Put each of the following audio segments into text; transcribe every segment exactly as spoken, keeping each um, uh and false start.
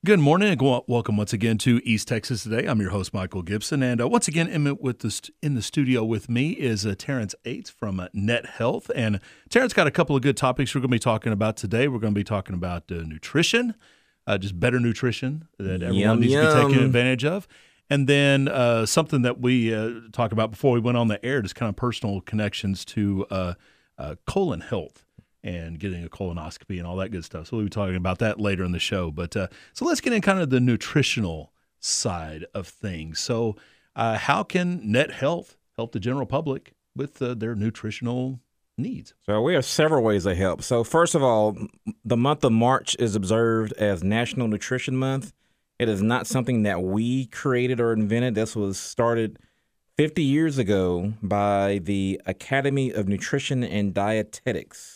Good morning and welcome once again to East Texas Today. I'm your host, Michael Gibson. And uh, once again, in, with the st- in the studio with me is uh, Terrence Ates from uh, Net Health. And Terrence got a couple of good topics we're going to be talking about today. We're going to be talking about uh, nutrition, uh, just better nutrition that everyone yum, needs yum. to be taking advantage of. And then uh, something that we uh, talked about before we went on the air, just kind of personal connections to uh, uh, colon health and getting a colonoscopy and all that good stuff. So we'll be talking about that later in the show. But uh, so let's get in kind of the nutritional side of things. So uh, how can Net Health help the general public with uh, their nutritional needs? So we have several ways to help. So first of all, the month of March is observed as National Nutrition Month. It is not something that we created or invented. This was started fifty years ago by the Academy of Nutrition and Dietetics.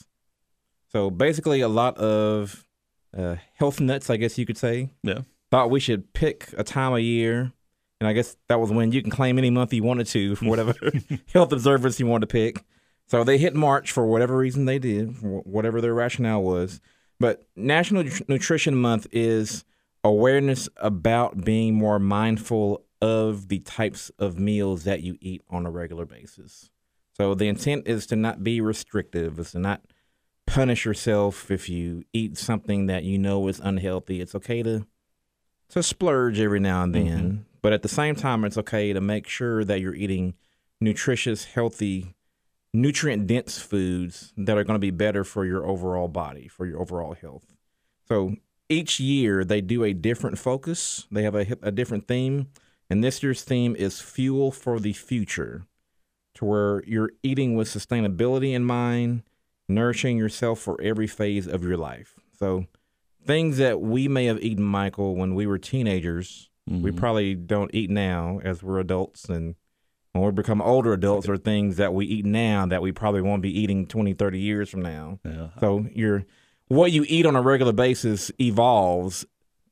So basically a lot of uh, health nuts, I guess you could say, Yeah. thought we should pick a time of year. And I guess that was when you can claim any month you wanted to for whatever health observance you wanted to pick. So they hit March for whatever reason they did, whatever their rationale was. But National Nutrition Month is awareness about being more mindful of the types of meals that you eat on a regular basis. So the intent is to not be restrictive, is to not punish yourself if you eat something that you know is unhealthy. It's okay to to splurge every now and then, mm-hmm. but at the same time, it's okay to make sure that you're eating nutritious, healthy, nutrient-dense foods that are going to be better for your overall body, for your overall health. So each year, they do a different focus. They have a, a different theme, and this year's theme is Fuel for the Future, to where you're eating with sustainability in mind, nourishing yourself for every phase of your life. So things that we may have eaten, Michael, when we were teenagers, mm-hmm. we probably don't eat now as we're adults. And when we become older adults, are things that we eat now that we probably won't be eating twenty, thirty years from now. Yeah. So you're, what you eat on a regular basis evolves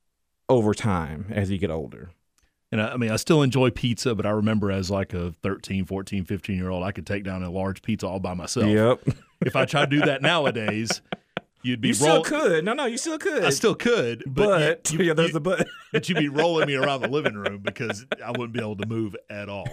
over time as you get older. And I, I mean, I still enjoy pizza, but I remember as like a thirteen, fourteen, fifteen-year-old, I could take down a large pizza all by myself. Yep. If I tried to do that nowadays, you'd be You roll- still could. No, no, you still could. I still could. But, But, you, you, yeah, there's you, the but. but you'd be rolling me around the living room because I wouldn't be able to move at all.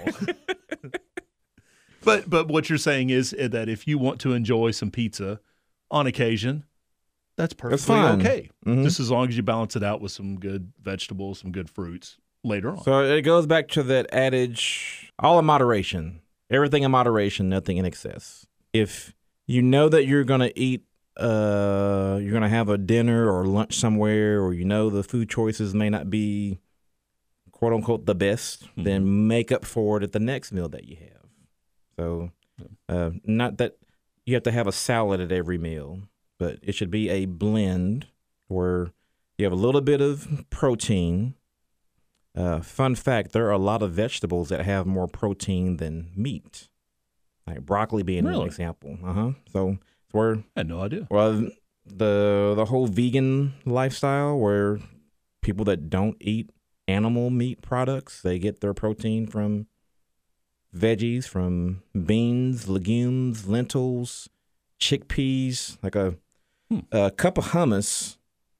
but But what you're saying is that if you want to enjoy some pizza on occasion, that's perfectly fine. okay. Mm-hmm. Just as long as you balance it out with some good vegetables, some good fruits later on. So it goes back to that adage, all in moderation. Everything in moderation, nothing in excess. If you know that you're going to eat, uh, you're going to have a dinner or lunch somewhere, or you know the food choices may not be, quote unquote, the best, mm-hmm. then make up for it at the next meal that you have. So uh, not that you have to have a salad at every meal, but it should be a blend where you have a little bit of protein. Uh, fun fact, there are a lot of vegetables that have more protein than meat, like broccoli being really? an example. Uh-huh. So it's where I had no idea. Well, the the whole vegan lifestyle where people that don't eat animal meat products, they get their protein from veggies, from beans, legumes, lentils, chickpeas. Like a, hmm. a cup of hummus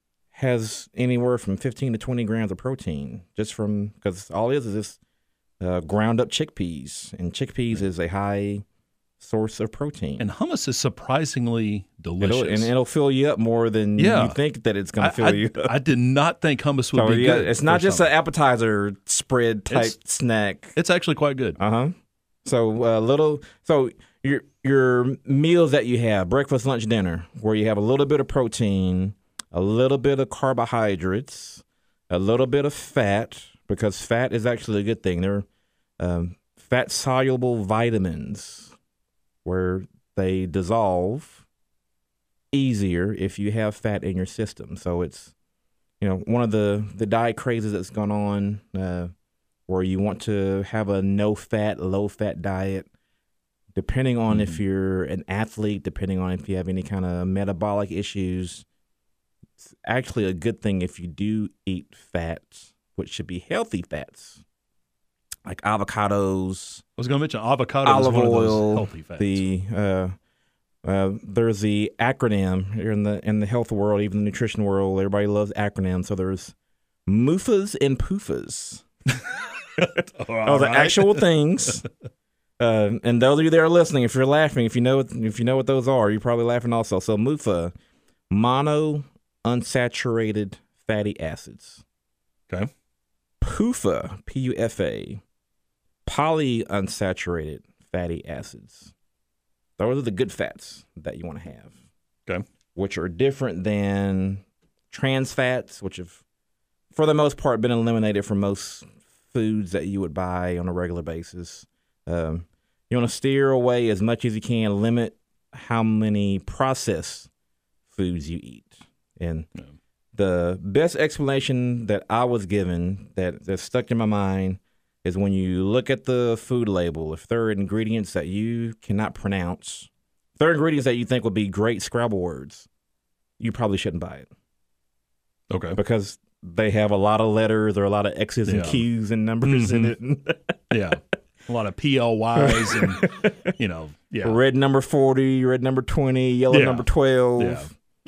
has anywhere from fifteen to twenty grams of protein just from, because all it is is this uh, ground up chickpeas, and chickpeas mm-hmm. is a high source of protein. And hummus is surprisingly delicious. It'll, and it'll fill you up more than yeah. you think that it's going to fill I, you up. I did not think hummus would so, be yeah, good. It's not just hummus. an appetizer spread type it's, snack. It's actually quite good. Uh-huh. So a uh, little, so your your meals that you have, breakfast, lunch, dinner, where you have a little bit of protein, a little bit of carbohydrates, a little bit of fat, because fat is actually a good thing. They're um, fat-soluble vitamins where they dissolve easier if you have fat in your system. So it's, you know, one of the, the diet crazes that's gone on uh, where you want to have a no-fat, low-fat diet, depending on mm-hmm. if you're an athlete, depending on if you have any kind of metabolic issues. It's actually a good thing if you do eat fats, which should be healthy fats, like avocados. I was going to mention avocado olive is one oil, of those healthy fats. The uh, uh, there's the acronym in the in the health world, even the nutrition world. Everybody loves acronyms. So there's M U F As and P U F As. All Oh, the right. actual things. Uh, and those of you that are listening, if you're laughing, if you know if you know what those are, you're probably laughing also. So M U F A, mono unsaturated fatty acids. Okay. P U F A, P U F A, polyunsaturated fatty acids. Those are the good fats that you want to have. Okay. Which are different than trans fats, which have, for the most part, been eliminated from most foods that you would buy on a regular basis. Um, you want to steer away as much as you can, limit how many processed foods you eat. And Yeah. the best explanation that I was given that, that stuck in my mind is when you look at the food label, if there are ingredients that you cannot pronounce, if there are ingredients that you think would be great Scrabble words, you probably shouldn't buy it. Okay. Because they have a lot of letters or a lot of X's and Yeah. Q's and numbers in it. Yeah. A lot of P L Ys and, you know, yeah. Red number forty, red number twenty, yellow Yeah. number twelve. Yeah.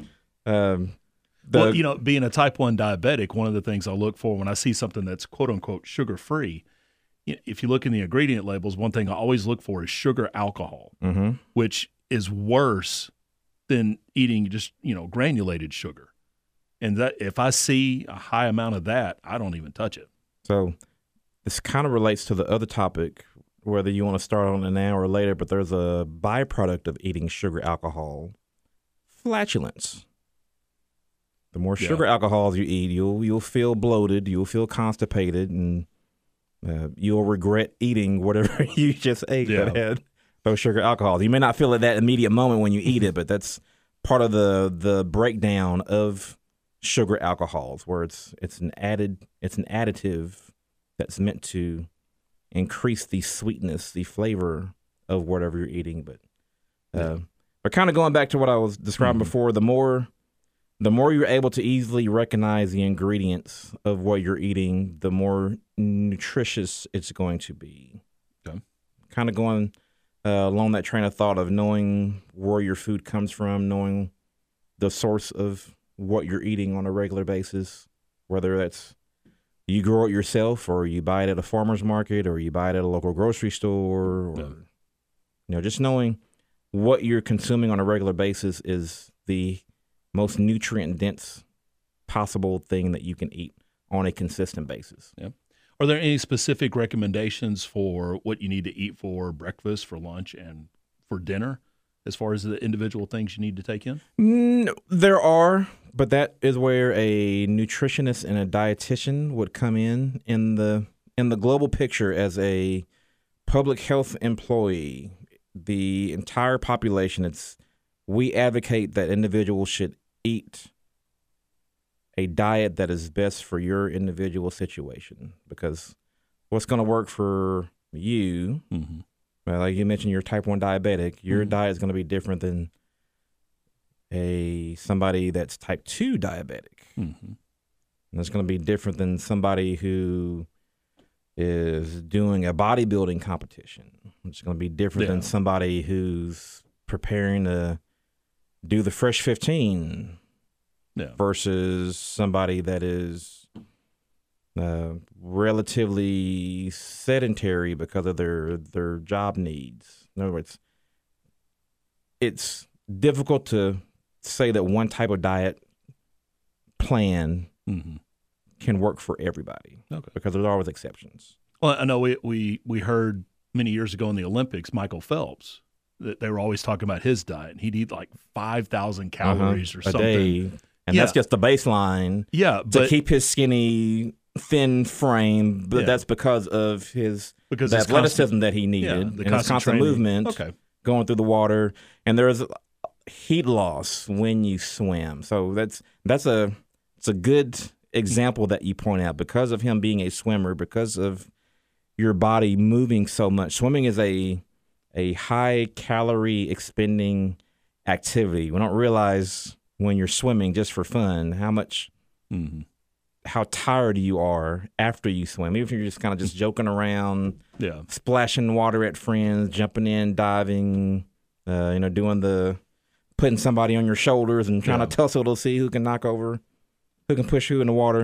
Um, the, Well, you know, being a type one diabetic, one of the things I look for when I see something that's quote unquote sugar free, if you look in the ingredient labels, one thing I always look for is sugar alcohol, mm-hmm. which is worse than eating just, you know, granulated sugar. And that if I see a high amount of that, I don't even touch it. So this kind of relates to the other topic, whether you want to start on it now or later, but there's a byproduct of eating sugar alcohol, flatulence. The more Yeah. sugar alcohols you eat, you'll you'll feel bloated, you'll feel constipated, and uh, you'll regret eating whatever you just ate Yeah. that had those sugar alcohols. You may not feel it that immediate moment when you eat it, but that's part of the the breakdown of sugar alcohols, where it's it's an added it's an additive that's meant to increase the sweetness, the flavor of whatever you're eating. But uh, but kind of going back to what I was describing Mhm. before, the more the more you're able to easily recognize the ingredients of what you're eating, the more nutritious it's going to be. Okay. Kind of going uh, along that train of thought of knowing where your food comes from, knowing the source of what you're eating on a regular basis, whether that's you grow it yourself or you buy it at a farmer's market or you buy it at a local grocery store, or Yeah. you know, just knowing what you're consuming on a regular basis is the most nutrient dense possible thing that you can eat on a consistent basis. Yeah. Are there any specific recommendations for what you need to eat for breakfast, for lunch, and for dinner, as far as the individual things you need to take in? No, there are, but that is where a nutritionist and a dietitian would come in in the in the global picture. As a public health employee, the entire population, it's we advocate that individuals should eat a diet that is best for your individual situation, because what's going to work for you, Mm-hmm. well, like you mentioned, you're type one diabetic, your Mhm. diet is going to be different than a somebody that's type two diabetic. Mm-hmm. And it's going to be different than somebody who is doing a bodybuilding competition. It's going to be different Yeah. than somebody who's preparing to do the Fresh fifteen Yeah. versus somebody that is uh, relatively sedentary because of their their job needs. In other words, it's difficult to say that one type of diet plan Mm-hmm. can work for everybody, Okay. because there's always exceptions. Well, I know we, we, we heard many years ago in the Olympics, Michael Phelps, that they were always talking about his diet, and he'd eat like five thousand calories Uh-huh. or a something. day, and Yeah. that's just the baseline Yeah, to but keep his skinny, thin frame. But Yeah. that's because of his because the it's athleticism constant- that he needed yeah, and the his constant, constant training. movement, Okay. going through the water, and there's heat loss when you swim. So that's that's a it's a good example that you point out, because of him being a swimmer, because of your body moving so much. Swimming is a a high calorie expending activity. We don't realize when you're swimming just for fun how much Mm-hmm. how tired you are after you swim. Even if you're just kind of just joking around, Yeah. splashing water at friends, jumping in, diving, uh, you know, doing the putting somebody on your shoulders and trying Yeah. to tussle to see who can knock over, who can push who in the water.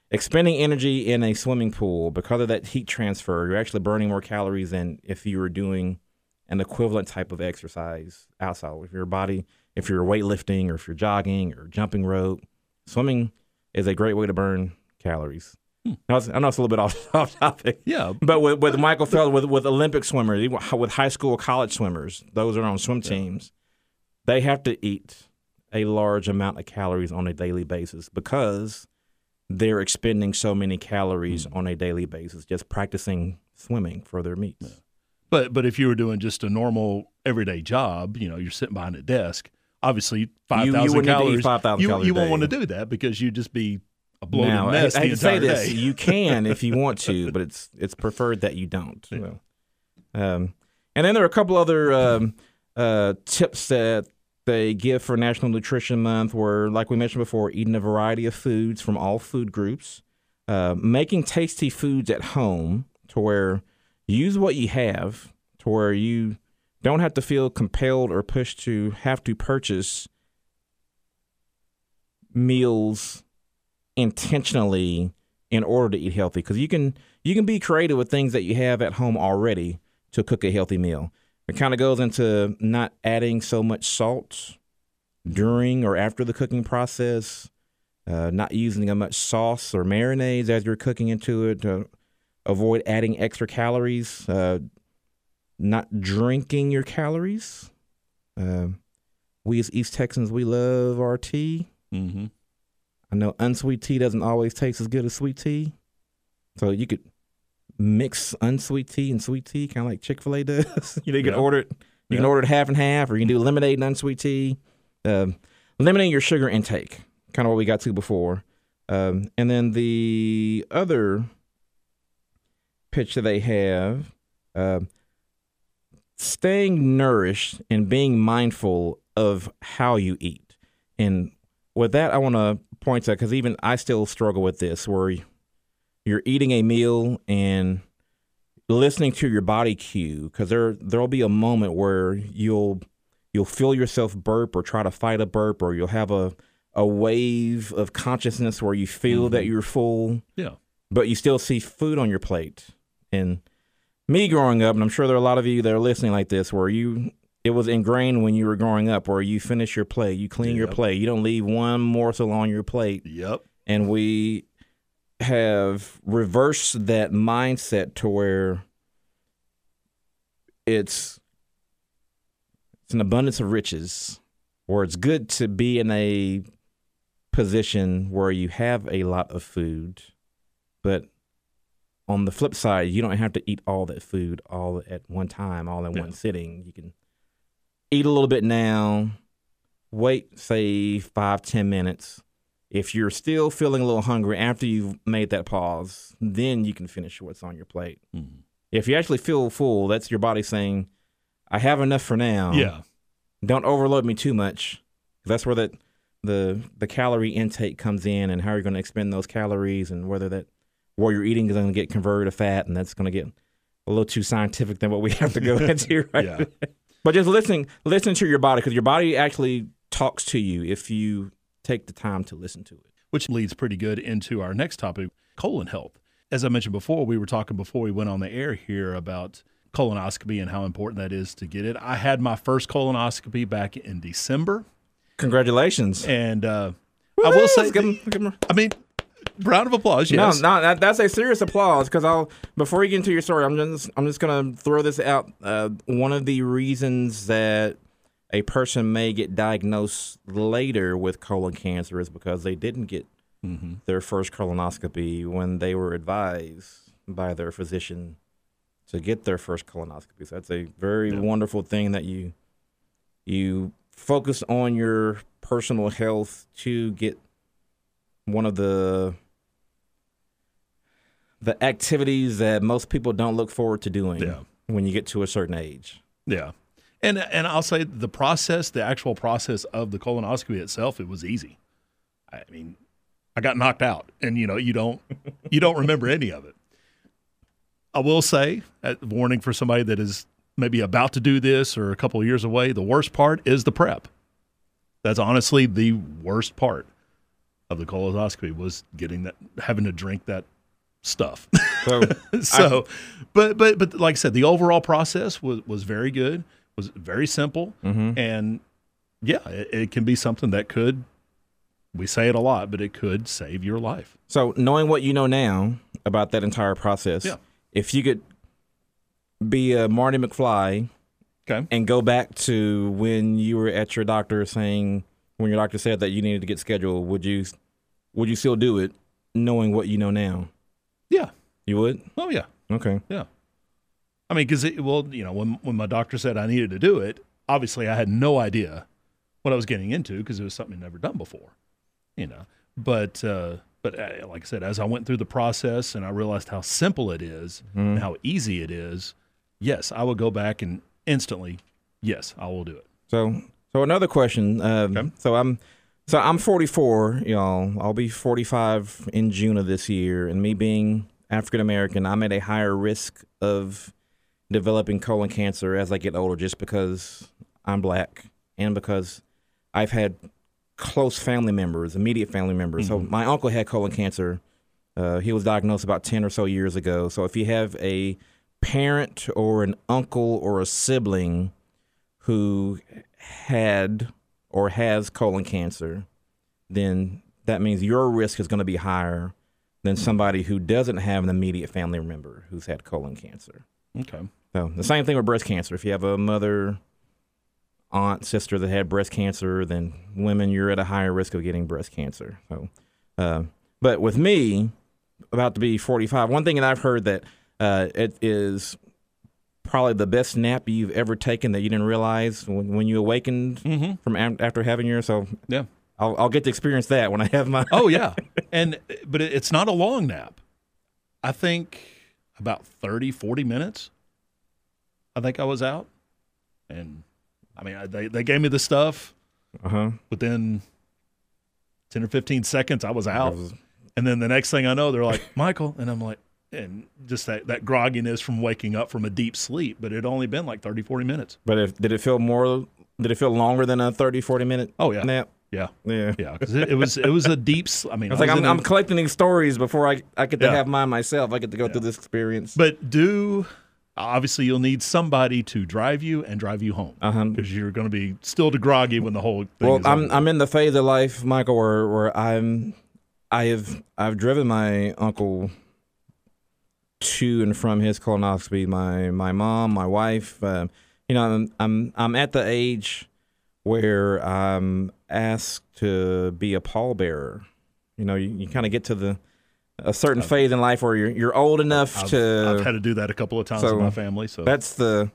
expending energy in a swimming pool, because of that heat transfer, you're actually burning more calories than if you were doing an equivalent type of exercise outside. If your body, if you're weightlifting or if you're jogging or jumping rope, swimming is a great way to burn calories. Hmm. I, was, I know it's a little bit off, off topic. Yeah. But with, with Michael Phelps, with, with Olympic swimmers, with high school, college swimmers, those that are on swim teams, yeah. they have to eat a large amount of calories on a daily basis because they're expending so many calories hmm. on a daily basis just practicing swimming for their meets. Yeah. But but if you were doing just a normal everyday job, you know, you're sitting behind a desk, obviously five thousand calories. five thousand you calories you won't want to do that because you'd just be a bloated now, mess I, the I entire say this, day. You can if you want to, but it's it's preferred that you don't. Yeah. So, um, and then there are a couple other um, uh, tips that they give for National Nutrition Month, where, like we mentioned before, eating a variety of foods from all food groups, uh, making tasty foods at home to where use what you have, to where you don't have to feel compelled or pushed to have to purchase meals intentionally in order to eat healthy. Because you can you can be creative with things that you have at home already to cook a healthy meal. It kind of goes into not adding so much salt during or after the cooking process, uh, not using as much sauce or marinades as you're cooking into it to avoid adding extra calories, uh, not drinking your calories. Uh, we as East Texans, we love our tea. Mm-hmm. I know unsweet tea doesn't always taste as good as sweet tea. So you could mix unsweet tea and sweet tea, kind of like Chick-fil-A does. you know, you can yeah. order it. You yeah. can order it half and half, or you can do lemonade and unsweet tea. Um, limiting your sugar intake, kind of what we got to before. Um, and then the other pitch that they have, uh, staying nourished and being mindful of how you eat. And with that, I want to point out, because even I still struggle with this, where you're eating a meal and listening to your body cue, because there there'll be a moment where you'll you'll feel yourself burp or try to fight a burp, or you'll have a a wave of consciousness where you feel mm-hmm. that you're full, yeah, but you still see food on your plate. And me growing up, and I'm sure there are a lot of you that are listening like this, where you it was ingrained when you were growing up, where you finish your plate, you clean yep. your plate, you don't leave one morsel on your plate. Yep. And we have reversed that mindset to where it's it's an abundance of riches, where it's good to be in a position where you have a lot of food, but on the flip side, you don't have to eat all that food all at one time, all in yeah. one sitting. You can eat a little bit now, wait, say, five, ten minutes. If you're still feeling a little hungry after you've made that pause, then you can finish what's on your plate. Mm-hmm. If you actually feel full, that's your body saying, I have enough for now. Yeah. Don't overload me too much. That's where that the the calorie intake comes in, and how you're going to expend those calories, and whether that what you're eating is going to get converted to fat, and that's going to get a little too scientific than what we have to go into right yeah. But just listening, listening to your body, because your body actually talks to you if you take the time to listen to it. Which leads pretty good into our next topic, colon health. As I mentioned before, we were talking before we went on the air here about colonoscopy and how important that is to get it. I had my first colonoscopy back in December. Congratulations. And uh, I will say, give them, give them, I mean, round of applause, yes. No, no, that, that's a serious applause, because I'll before you get into your story, I'm just I'm just gonna throw this out. Uh, one of the reasons that a person may get diagnosed later with colon cancer is because they didn't get mm-hmm. their first colonoscopy when they were advised by their physician to get their first colonoscopy. So that's a very yeah. wonderful thing that you you focus on your personal health to get one of the the activities that most people don't look forward to doing yeah. when you get to a certain age. Yeah. And and I'll say the process, the actual process of the colonoscopy itself, it was easy. I mean, I got knocked out, and you know, you don't you don't remember any of it. I will say, a warning for somebody that is maybe about to do this or a couple of years away, the worst part is the prep. That's honestly the worst part. of the colonoscopy was getting that, having to drink that stuff. So, so I, but but but like I said, the overall process was was very good, was very simple, mm-hmm. and yeah, it, it can be something that could. We say it a lot, but it could save your life. So knowing what you know now about that entire process, yeah. if you could be a Marty McFly okay. and go back to when you were at your doctor saying, when your doctor said that you needed to get scheduled, would you would you still do it knowing what you know now? Yeah. You would? Oh, yeah. Okay. Yeah. I mean, because, well, you know, when, when my doctor said I needed to do it, obviously I had no idea what I was getting into because it was something I'd never done before. You know, but uh, but uh, like I said, as I went through the process and I realized how simple it is mm-hmm. and how easy it is, yes, I would go back and instantly, yes, I will do it. So, so another question. Um, okay. So I'm, so I'm forty-four. Y'all, I'll be forty-five in June of this year, and me being African American, I'm at a higher risk of developing colon cancer as I get older, just because I'm black and because I've had close family members, immediate family members. Mm-hmm. So my uncle had colon cancer. Uh, he was diagnosed about ten or so years ago. So if you have a parent or an uncle or a sibling who had or has colon cancer, then that means your risk is going to be higher than somebody who doesn't have an immediate family member who's had colon cancer. Okay. So the same thing with breast cancer. If you have a mother, aunt, sister that had breast cancer, then women, you're at a higher risk of getting breast cancer. So, uh, but with me, about to be forty-five, one thing that I've heard that uh, it is probably the best nap you've ever taken that you didn't realize when, when you awakened mm-hmm. from a- after having your. So yeah, I'll, I'll get to experience that when I have my. Oh yeah, and but it's not a long nap. I think about thirty, forty minutes. I think I was out, and. I mean, they they gave me the stuff. Uh-huh. Within ten or fifteen seconds, I was out. Was... And then the next thing I know, they're like, Michael. And I'm like, and just that, that grogginess from waking up from a deep sleep. But it had only been like thirty, forty minutes. But if, did it feel more, did it feel longer than a thirty, forty minute oh, yeah. nap? Yeah. Yeah. Yeah. Because it, it, was, it was a deep I mean, it's I like I'm, a, I'm collecting these stories before I, I get to yeah. have mine myself. I get to go yeah. through this experience. But do... Obviously, you'll need somebody to drive you and drive you home because uh-huh. you're going to be still too groggy when the whole thing well, is I'm over. I'm in the phase of life, Michael, where, where I'm I have I've driven my uncle to and from his colonoscopy. My my mom, my wife, uh, you know, I'm, I'm I'm at the age where I'm asked to be a pallbearer. You know, you, you kind of get to the a certain I've, phase in life where you're you're old enough I've, to. I've had to do that a couple of times so in my family. So that's the.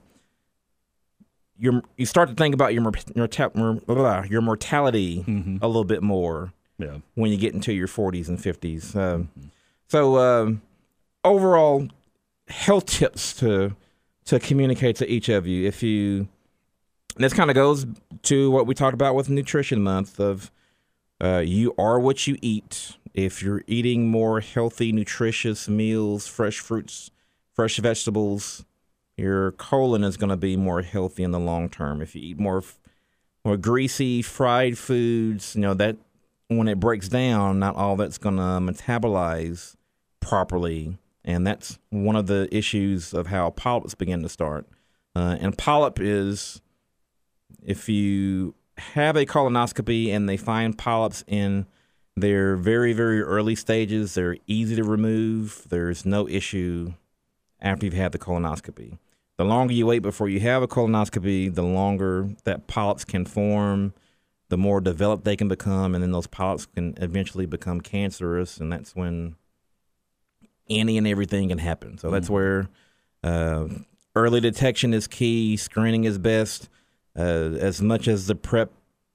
You you start to think about your your your mortality mm-hmm. a little bit more. Yeah. When you get into your forties and fifties. Um, mm-hmm. So um, overall, health tips to to communicate to each of you. If you, and this kind of goes to what we talked about with Nutrition Month of uh, you are what you eat. If you're eating more healthy, nutritious meals, fresh fruits, fresh vegetables, your colon is going to be more healthy in the long term. If you eat more more greasy, fried foods, you know, that when it breaks down, not all that's going to metabolize properly. And that's one of the issues of how polyps begin to start. Uh, and polyp is, if you have a colonoscopy and they find polyps in their very, very early stages, they're easy to remove. There's no issue after you've had the colonoscopy. The longer you wait before you have a colonoscopy, the longer that polyps can form, the more developed they can become, and then those polyps can eventually become cancerous, and that's when any and everything can happen. So that's mm-hmm. where uh, early detection is key, screening is best. Uh, as much as the prep,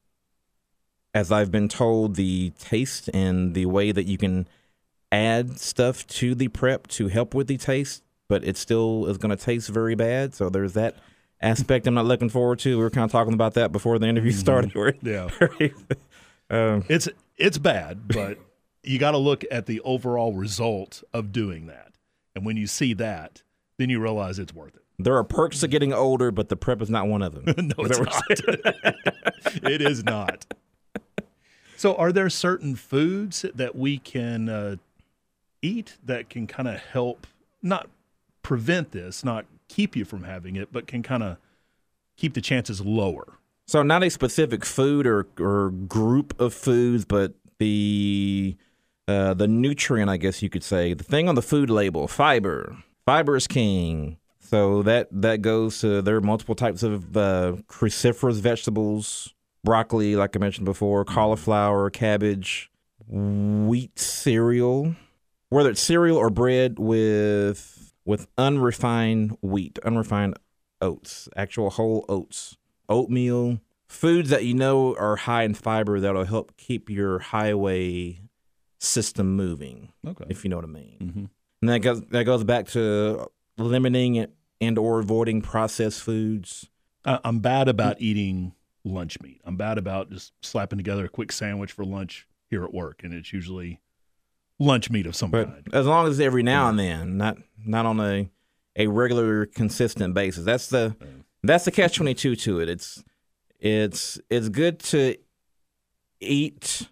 as I've been told, the taste and the way that you can add stuff to the prep to help with the taste, but it still is going to taste very bad. So there's that aspect I'm not looking forward to. We were kind of talking about that before the interview started. Mm-hmm. Yeah. um, it's it's bad, but you got to look at the overall result of doing that. And when you see that, then you realize it's worth it. There are perks to getting older, but the prep is not one of them. No, it's not. It is not. So, are there certain foods that we can uh, eat that can kind of help not prevent this, not keep you from having it, but can kind of keep the chances lower? So not a specific food or, or group of foods, but the uh, the nutrient, I guess you could say, the thing on the food label, fiber. Fiber is king. So that, that goes to, there are multiple types of uh, cruciferous vegetables, broccoli, like I mentioned before, cauliflower, cabbage, wheat cereal, whether it's cereal or bread with with unrefined wheat, unrefined oats, actual whole oats, oatmeal, foods that you know are high in fiber that'll help keep your highway system moving, Okay. if you know what I mean. Mm-hmm. And that goes, that goes back to limiting and or avoiding processed foods. I- I'm bad about eating lunch meat. I'm bad about just slapping together a quick sandwich for lunch here at work, and it's usually lunch meat of some But kind. as long as every now and then, not not on a a regular, consistent basis. That's the that's the catch twenty-two to it. It's it's it's good to eat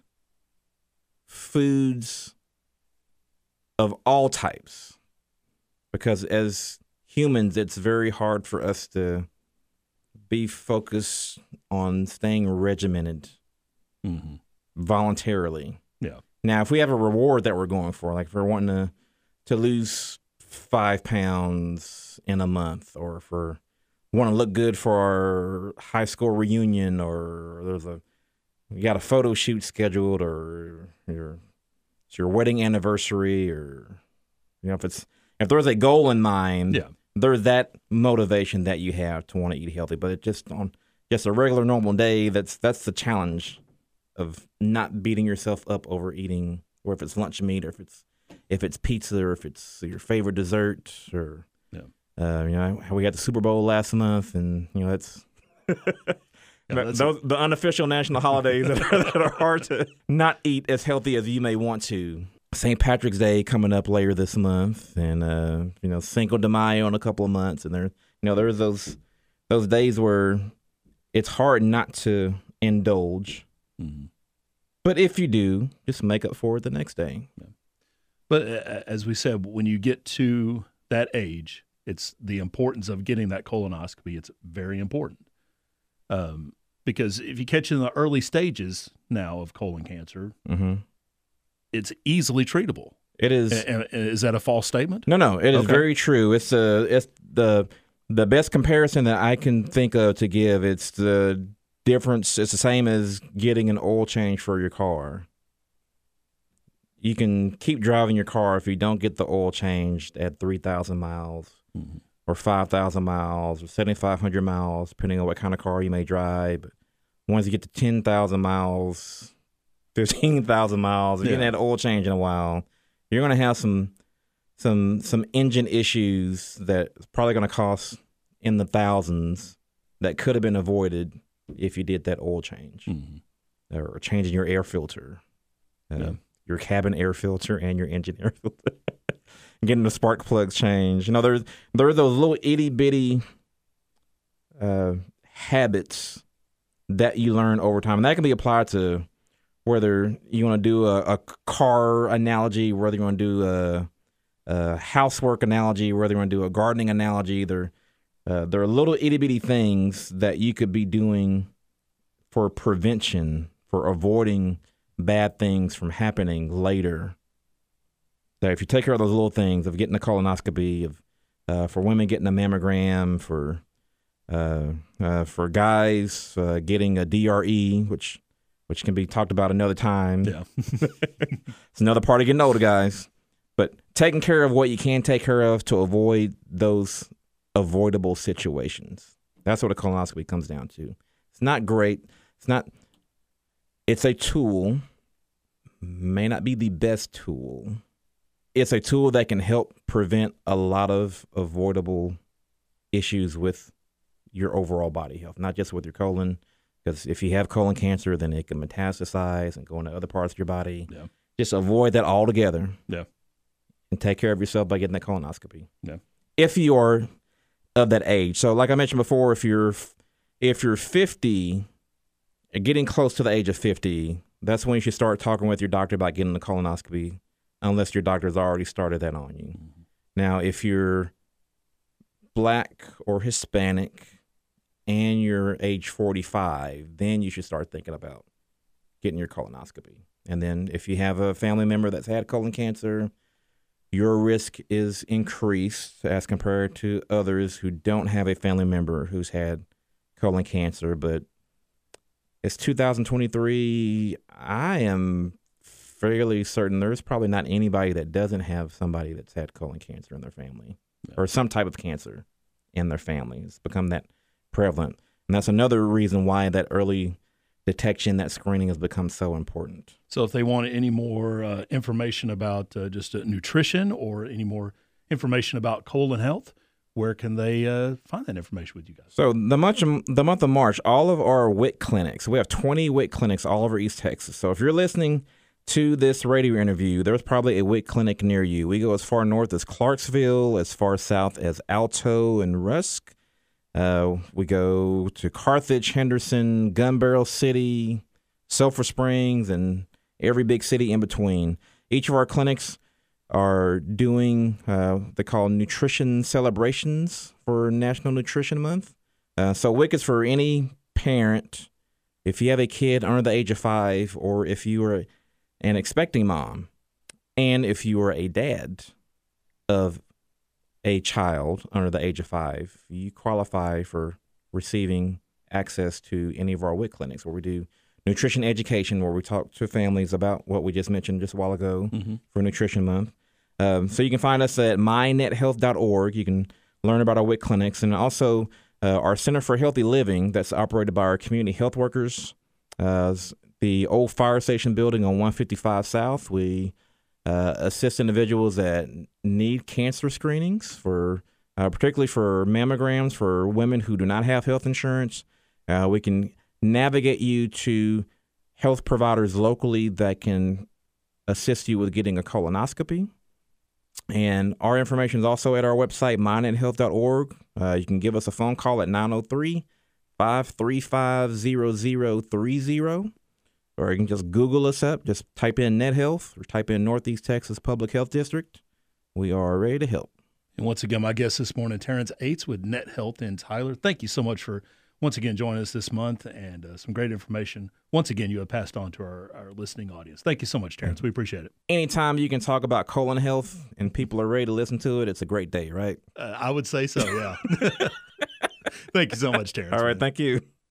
foods of all types, because as humans, it's very hard for us to be focused on staying regimented Mm-hmm. voluntarily. Yeah. Now, if we have a reward that we're going for, like if we're wanting to to lose five pounds in a month, or if we're want to look good for our high school reunion, or there's a you got a photo shoot scheduled, or your it's your wedding anniversary, or you know if it's if there's a goal in mind, Yeah. there's that motivation that you have to want to eat healthy. But it just on just a regular normal day, that's that's the challenge of not beating yourself up over eating, or if it's lunch meat, or if it's if it's pizza, or if it's your favorite dessert, or Yeah. uh, you know how we had the Super Bowl last month, and you know that's, Yeah, that's those the unofficial national holidays that, are, that are hard to not eat as healthy as you may want to. Saint Patrick's Day coming up later this month, and uh, you know Cinco de Mayo in a couple of months, and there you know there's those those days where it's hard not to indulge. Mhm. But if you do, just make up for it the next day. But uh, as we said, when you get to that age, it's the importance of getting that colonoscopy. It's very important. Um, because if you catch it in the early stages now of colon cancer, Mm-hmm. it's easily treatable. It is. A- a- Is that a false statement? No, no, it is Okay. very true. It's uh, it's the the best comparison that I can think of to give. It's the difference. It's the same as getting an oil change for your car. You can keep driving your car if you don't get the oil changed at three thousand miles, Mhm. or five thousand miles, or seventy-five hundred miles, depending on what kind of car you may drive. But once you get to ten thousand miles, fifteen thousand miles, if you Yeah. haven't had an oil change in a while, you're going to have some some some engine issues that's probably going to cost in the thousands that could have been avoided if you did that oil change, Mhm. or changing your air filter, uh, Yeah. your cabin air filter and your engine air filter, getting the spark plugs changed. You know, there's there are those little itty bitty uh, habits that you learn over time, and that can be applied to whether you want to do a, a car analogy, whether you want to do a, a housework analogy, whether you want to do a gardening analogy. There, uh, there are little itty bitty things that you could be doing for prevention, for avoiding bad things from happening later. So if you take care of those little things, of getting a colonoscopy, of uh, for women getting a mammogram, for uh, uh, for guys uh, getting a D R E, which which can be talked about another time. Yeah. It's another part of getting older, guys. But taking care of what you can take care of to avoid those avoidable situations. That's what a colonoscopy comes down to. It's not great. It's not. It's a tool. May not be the best tool. It's a tool that can help prevent a lot of avoidable issues with your overall body health, not just with your colon. Because if you have colon cancer, then it can metastasize and go into other parts of your body. Yeah. Just avoid that altogether. Yeah. And take care of yourself by getting that colonoscopy. Yeah. If you are of that age. So like I mentioned before, if you're if you're fifty, getting close to the age of fifty, that's when you should start talking with your doctor about getting the colonoscopy, unless your doctor's already started that on you. Mm-hmm. Now, if you're Black or Hispanic and you're age forty-five, then you should start thinking about getting your colonoscopy. And then if you have a family member that's had colon cancer, your risk is increased as compared to others who don't have a family member who's had colon cancer. But it's two thousand twenty-three. I am fairly certain there's probably not anybody that doesn't have somebody that's had colon cancer in their family, yeah, or some type of cancer in their family. It's become that prevalent. And that's another reason why that early detection, that screening has become so important. So if they want any more uh, information about uh, just uh, nutrition or any more information about colon health, where can they uh, find that information with you guys? So the month, the month of March, all of our W I C clinics, we have twenty W I C clinics all over East Texas. So if you're listening to this radio interview, there's probably a W I C clinic near you. We go as far north as Clarksville, as far south as Alto and Rusk. Uh, we go to Carthage, Henderson, Gun Barrel City, Sulphur Springs, and every big city in between. Each of our clinics are doing uh, they call nutrition celebrations for National Nutrition Month. Uh, so W I C is for any parent. If you have a kid under the age of five, or if you are an expecting mom, and if you are a dad of a child under the age of five, you qualify for receiving access to any of our W I C clinics, where we do nutrition education, where we talk to families about what we just mentioned just a while ago, mm-hmm, for Nutrition Month. Um, so you can find us at my net health dot org. You can learn about our W I C clinics, and also uh, our Center for Healthy Living that's operated by our community health workers. Uh, the old fire station building on one fifty-five South. We uh, assist individuals that need cancer screenings, for uh, particularly for mammograms for women who do not have health insurance. Uh, we can navigate you to health providers locally that can assist you with getting a colonoscopy. And our information is also at our website, my net health dot org. Uh, you can give us a phone call at nine oh three, five three five, zero zero three zero. Or you can just Google us up. Just type in NetHealth or type in Northeast Texas Public Health District. We are ready to help. And once again, my guest this morning, Terrence Ates with Net Health in Tyler. Thank you so much for once again joining us this month, and uh, some great information once again you have passed on to our, our listening audience. Thank you so much, Terrence. We appreciate it. Anytime you can talk about colon health and people are ready to listen to it, it's a great day, right? Uh, I would say so, yeah. Thank you so much, Terrence. All right, man. Thank you.